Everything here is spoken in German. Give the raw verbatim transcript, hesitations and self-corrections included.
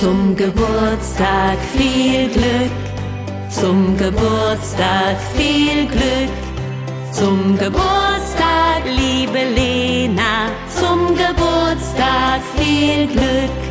Zum Geburtstag viel Glück, zum Geburtstag viel Glück, zum Geburtstag, liebe Lena, zum Geburtstag viel Glück.